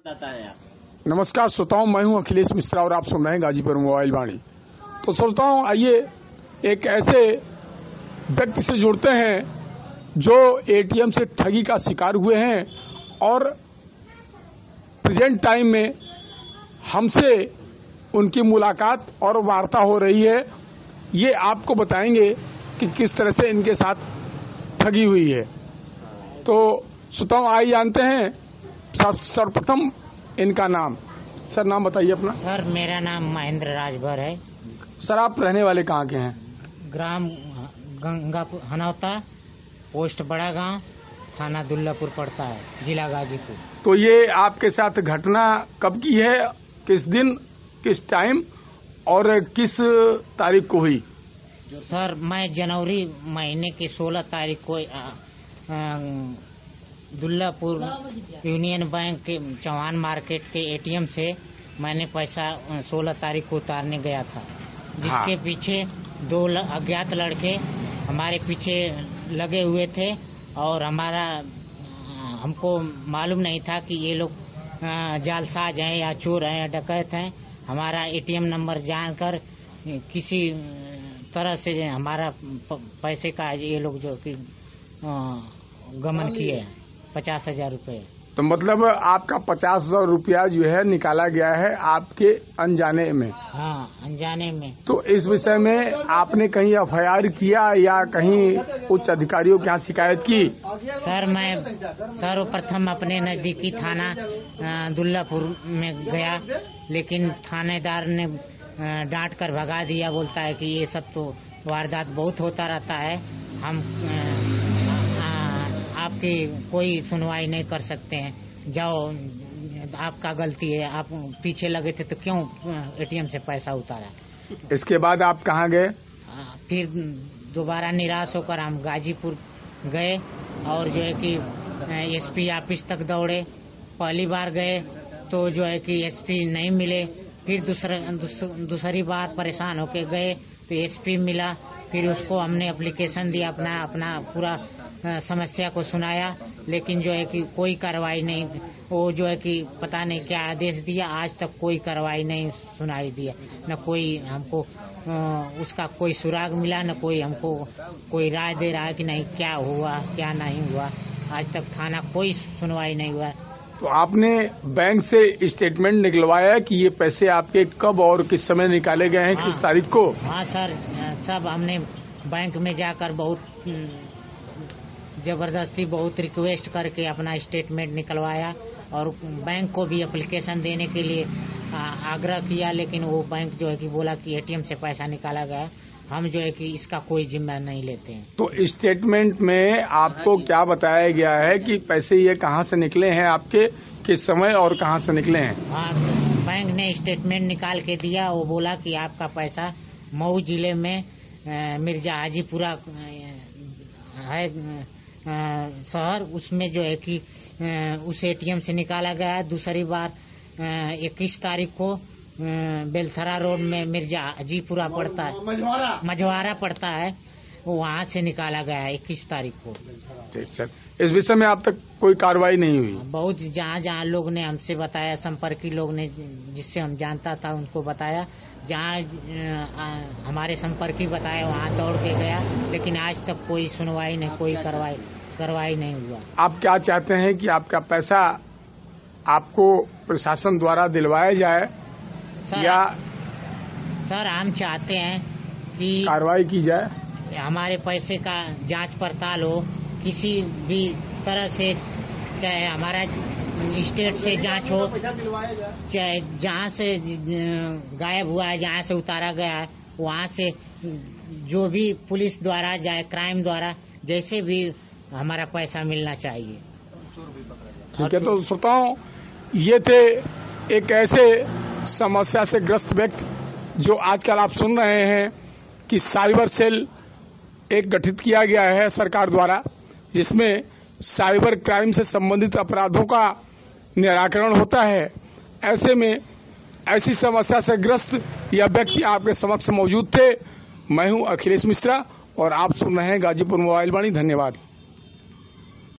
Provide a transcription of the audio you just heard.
नमस्कार श्रोताओं, मैं हूं अखिलेश मिश्रा और आप सुन रहे हैं गाजीपुर मोबाइल वाणी। तो श्रोताओं, आइए एक ऐसे व्यक्ति से जुड़ते हैं जो एटीएम से ठगी का शिकार हुए हैं और प्रेजेंट टाइम में हमसे उनकी मुलाकात और वार्ता हो रही है। ये आपको बताएंगे कि किस तरह से इनके साथ ठगी हुई है। तो श्रोताओं, आइए जानते हैं सर्वप्रथम इनका नाम। सर, नाम बताइए अपना। सर, मेरा नाम महेंद्र राजभर है। सर, आप रहने वाले कहाँ के हैं? ग्राम गंगापुर हनौता, पोस्ट बड़ा गांव, थाना दुल्लापुर पड़ता है, जिला गाजीपुर। तो ये आपके साथ घटना कब की है, किस दिन, किस टाइम और किस तारीख को हुई? सर, मैं जनवरी महीने की 16 तारीख को दुल्लापुर यूनियन बैंक के चौहान मार्केट के एटीएम से मैंने पैसा 16 तारीख को उतारने गया था, जिसके पीछे 2 अज्ञात लड़के हमारे पीछे लगे हुए थे और हमको मालूम नहीं था कि ये लोग जालसाज हैं या चोर हैं या डकैत हैं। हमारा एटीएम नंबर जानकर किसी तरह से हमारा पैसे का ये लोग जो कि गमन किए 50,000 रुपये। तो मतलब आपका 50,000 रुपया जो है निकाला गया है आपके अनजाने में? हाँ, अनजाने में। तो इस विषय में आपने कहीं एफआईआर किया या कहीं उच्च अधिकारियों के यहाँ शिकायत की? सर, मैं सर्वप्रथम अपने नजदीकी थाना दुल्लापुर में गया, लेकिन थानेदार ने डांट कर भगा दिया। बोलता है कि ये सब तो वारदात बहुत होता रहता है, हम आपकी कोई सुनवाई नहीं कर सकते हैं, जाओ, आपका गलती है, आप पीछे लगे थे तो क्यों एटीएम से पैसा उतारा। इसके बाद आप कहाँ गए? फिर दोबारा निराश होकर हम गाजीपुर गए और जो है कि एसपी ऑफिस तक दौड़े। पहली बार गए तो जो है कि एसपी नहीं मिले, फिर दूसरी बार परेशान होके गए तो एसपी मिला। फिर उसको हमने एप्लीकेशन दिया, अपना पूरा समस्या को सुनाया, लेकिन जो है कि कोई कार्रवाई नहीं। वो जो है कि पता नहीं क्या आदेश दिया, आज तक कोई कार्रवाई नहीं सुनाई दिया, न कोई हमको उसका कोई सुराग मिला, न कोई हमको कोई राय दे रहा है कि नहीं क्या हुआ क्या नहीं हुआ। आज तक थाना कोई सुनवाई नहीं हुआ। तो आपने बैंक से स्टेटमेंट निकलवाया कि ये पैसे आपके कब और किस समय निकाले गए हैं? हाँ, किस तारीख को? हाँ सर, सब हमने बैंक में जाकर बहुत जबरदस्ती बहुत रिक्वेस्ट करके अपना स्टेटमेंट निकलवाया और बैंक को भी एप्लीकेशन देने के लिए आग्रह किया, लेकिन वो बैंक जो है कि बोला कि एटीएम से पैसा निकाला गया, हम जो है कि इसका कोई जिम्मा नहीं लेते हैं। तो स्टेटमेंट में आपको क्या बताया गया है कि पैसे ये कहाँ से निकले हैं आपके, किस समय और कहाँ से निकले हैं? हाँ, बैंक ने स्टेटमेंट निकाल के दिया। वो बोला कि आपका पैसा मऊ जिले में मिर्जा हाजीपुरा है शहर, उसमें जो है कि उस एटीएम से निकाला गया है। दूसरी बार 21 तारीख को बेलथरा रोड में मिर्जा हाजीपुरा पड़ता है, मझवारा पड़ता है, वहाँ से निकाला गया है 21 तारीख को। ठीक सर, इस विषय में अब तक कोई कार्रवाई नहीं हुई? बहुत जहाँ लोग ने हमसे बताया, संपर्की लोग ने जिससे हम जानता था उनको बताया, जहाँ हमारे संपर्की बताया वहाँ दौड़ के गया, लेकिन आज तक कोई सुनवाई नहीं, कोई कार्रवाई नहीं हुआ। आप क्या चाहते हैं कि आपका पैसा आपको प्रशासन द्वारा दिलवाया जाए या? सर, हम चाहते हैं कि कार्रवाई की जाए, हमारे पैसे का जांच पड़ताल हो किसी भी तरह से, चाहे हमारा स्टेट से जांच हो, चाहे जहाँ से गायब हुआ है, जहाँ से उतारा गया है, वहाँ से जो भी पुलिस द्वारा चाहे क्राइम द्वारा जैसे भी हमारा पैसा मिलना चाहिए। ठीक है। तो श्रोताओं, ये थे एक ऐसे समस्या से ग्रस्त व्यक्ति जो आजकल आप सुन रहे हैं कि साइबर सेल एक गठित किया गया है सरकार द्वारा, जिसमें साइबर क्राइम से संबंधित अपराधों का निराकरण होता है। ऐसे में ऐसी समस्या से ग्रस्त यह व्यक्ति आपके समक्ष मौजूद थे। मैं हूं अखिलेश मिश्रा और आप सुन रहे हैं गाजीपुर मोबाइल वाणी। धन्यवाद।